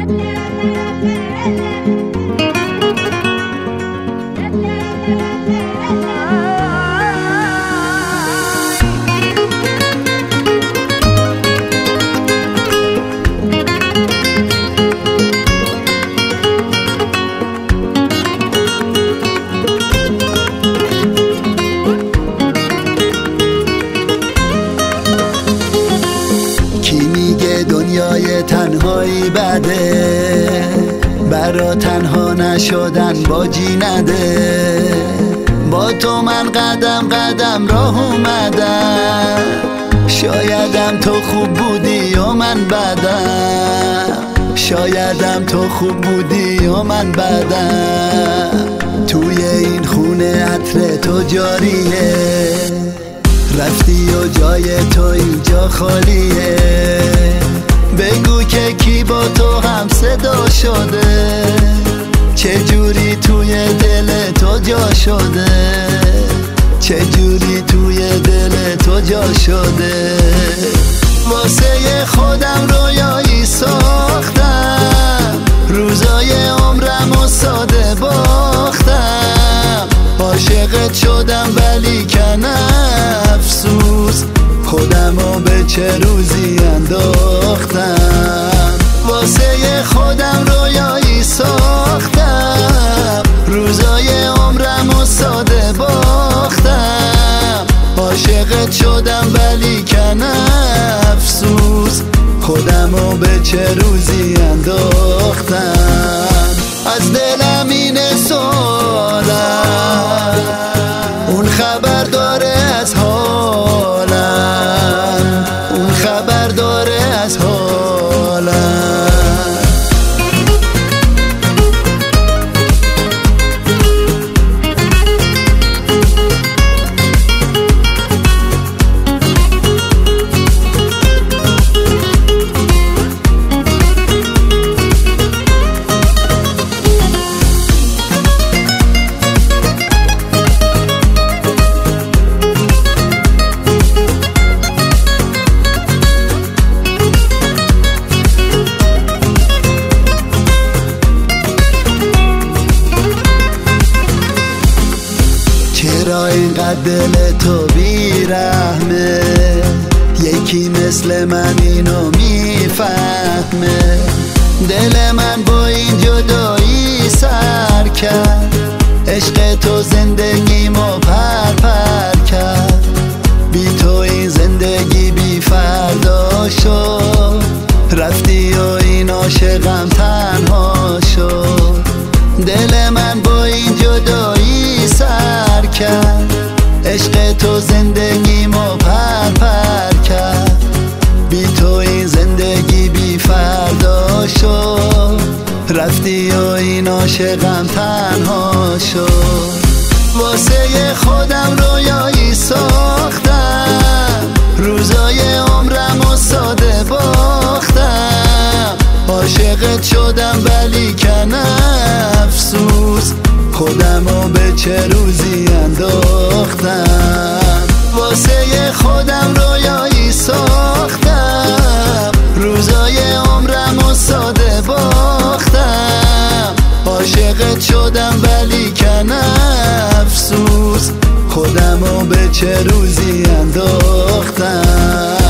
دنیای تنهایی بده، برا تنها نشدن باجی نده. با تو من قدم قدم راه اومدم، شایدم تو خوب بودی و من بدم، شایدم تو خوب بودی و من بدم. توی این خونه عطر تو جاریه، رفتی و جای تو اینجا خالیه. بگو که کی با تو هم صدا شده، چه جوری توی دل تو جا شده، چه جوری توی دل تو جا شده. واسه خودم رویایی ساختم، روزای عمرم و ساده باختم. عاشقت شدم ولی کن افسوس، خودمو به چه روزی انداختم. واسه خودم رویایی ساختم، روزای عمرم و ساده باختم. عاشقت شدم ولی کن افسوس، خودمو به چه روزی انداختم. از دلم این سوالم، اون خبر داره از حالم، اون خبر داره از حالم. چرا اینقدر دل تو بیرحمه، یکی مثل من اینو میفهمه. دل من با این جدایی سر کرد، عشق تو زندگیمو پر پر کرد. بی تو این زندگی بی فردا شد، رفتی و این عاشقم تنها شد. دل من با این جدایی سر کرد، عشق تو زندگیمو پر پر کرد. بی تو این زندگی بی فردا شد، رفتی و این عاشقم تنها شد. واسه خودم رویایی ساختم، روزای عمرم و ساده باختم. عاشقت شدم ولی کن افسوس، خودمو به چه روزی انداختم. واسه خودم رویایی ساختم، روزای عمرم و ساده باختم. عاشقت شدم ولی کن افسوس، خودمو به چه روزی انداختم.